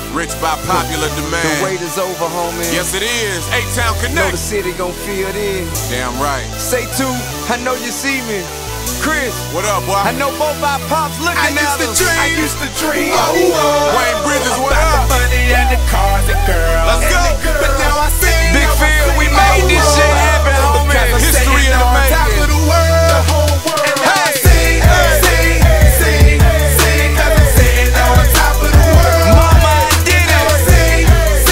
Rich by popular demand. The wait is over, homie. Yes, it is. A-Town Know Connect. the city gon' feel this. Damn right. Say two, I know you see me. Chris, What up, boy? I know both our pops looking at us. I used to dream Wayne Bridges, what about up? the money and the cars and girls. Let's go. But now I see Big Phil, we made this shit happen, homie. because I'm History sitting in the on top making. of the world. The whole world. And now I Hey. sing, because I'm sitting on top of the world. Mama, I did Now I it. sing,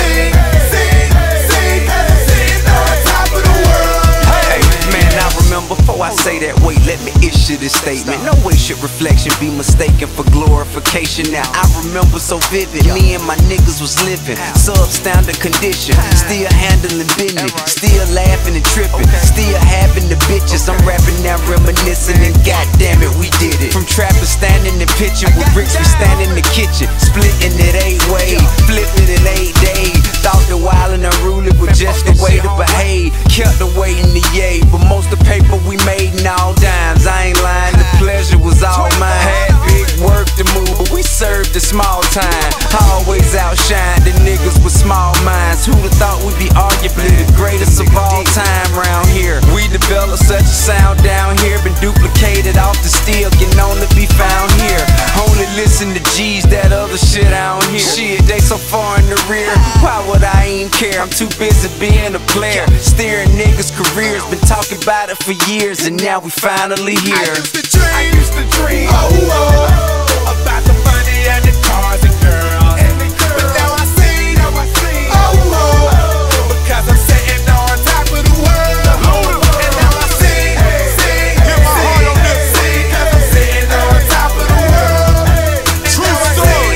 because I'm sitting on top of the world. Hey, man, I remember before I say that, wait, let me issue this statement. No way should reflection be mistaken for glorification. Now, I remember so vivid, me and my niggas was living substandard condition, still handling business, still laughing and tripping, still having the bitches. I'm rapping now, reminiscing, and goddamn it, we did it. From trapping, standing and pitching with bricks, we stand in the kitchen, splitting it 8 ways, flipping it 8 days. Thought the wild and unruly was just the way to behave. Kept away in the yay, but most of the paper we made in all dimes. I ain't lying, the pleasure was all mine. Had big work to move, but we served the small time. Always outshine the niggas with small minds. Who'd have thought we'd be arguably the greatest of all time round here? We developed such a sound down here, been duplicated off the steel, can only be found here. Only listen to G's, that other shit I don't hear. Shit, they so far in the rear, why would I even care? I'm too busy being a player, steering niggas' careers. Been talking about it for years, and now we finally here. I used to dream about the money and the cars and girls. But now I see, because I'm sitting on top of the world. And now I see, because I'm sitting on top of the world. True story.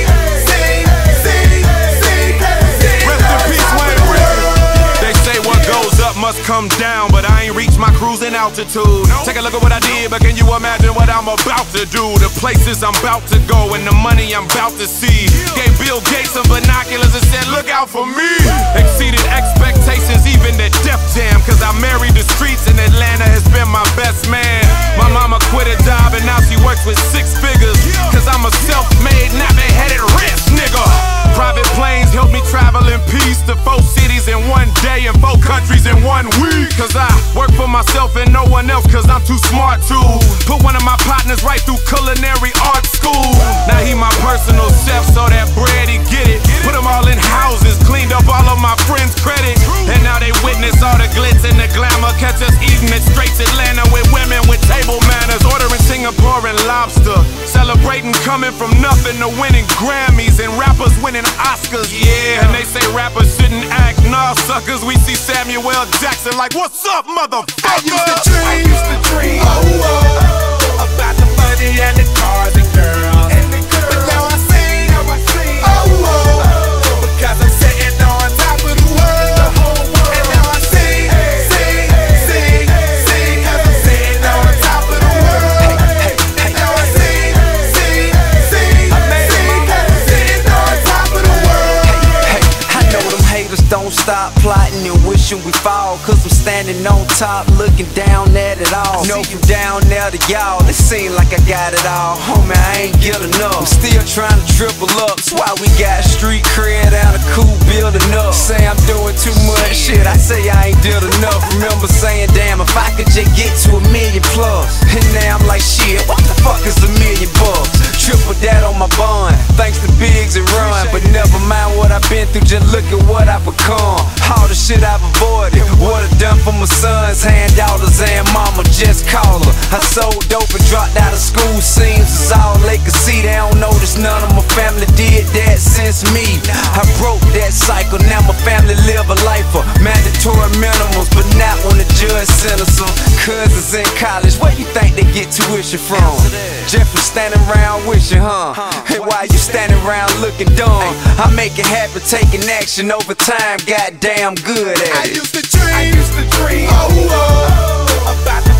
Rest in peace, Wayne Bridges. They say what goes up must come down, but I ain't reached my cruising altitude. Take a look at what I did, but can you imagine what I'm about to do? The places I'm about to go and the money I'm about to see. Gave Bill Gates some binoculars and said, look out for me. Exceeded expectations, even the Def Jam, cause I married the streets and Atlanta has been my best man. My mama quit a job and now she works with 6 figures, cause I'm a self-made, nappy-headed rich nigga. Private planes help me travel in peace to 4 cities in 1 day and 4 countries in 1 week. Cause I work for myself and no one else, cause I'm too smart to put one of my partners right through culinary art school. Now he my personal chef, so that bread he get it. Put them all in houses, cleaned up all of my friends' credit. And now they witness all the glitz and the glamour. Catch us eating at Straits Atlanta with women with table manners. Ordering Singapore and lobster. Celebrating coming from nothing to winning Grammys and rappers winning Oscars. Yeah, and they say rappers shouldn't act. Nah, suckers, we see Samuel Jackson like, what's up, motherfucker? I used to dream about the money and the cars and girls. But now I see, because I'm sitting on top of the world. And now I see, because I'm sitting on top of the world. And now I see, because I'm sitting on top of the world. Hey, I know them haters don't stop plotting and wishing we fall, cause I'm standing on top looking down at it all. Know from down there to y'all, it seem like I got it all. Homie, I ain't get enough, I'm still trying to triple up. That's why we got street cred and a cool building up. Say I'm doing too much shit, I say I ain't did enough. Remember saying, damn, if I could just get to 1 million plus. And now I'm like, shit, what the fuck is $1 million bucks? Triple that on my bond, thanks to Biggs and Run. But never mind what I've been through, just look at what I've become. All the shit I've avoided, what I done for my sons, handdaughters and mama, just call her. I sold dope and dropped out of school, seems it's all they could see. They don't notice none of my family did that since me. I broke that cycle, now my family live a life of mandatory minimums, but not when the judge sentenced them. Cousins in college, where you think they get tuition from? Jeffrey standing around wishing, huh? Hey, why you standing around looking dumb? I make it happen, taking action over time, goddamn good at it. I used to dream about the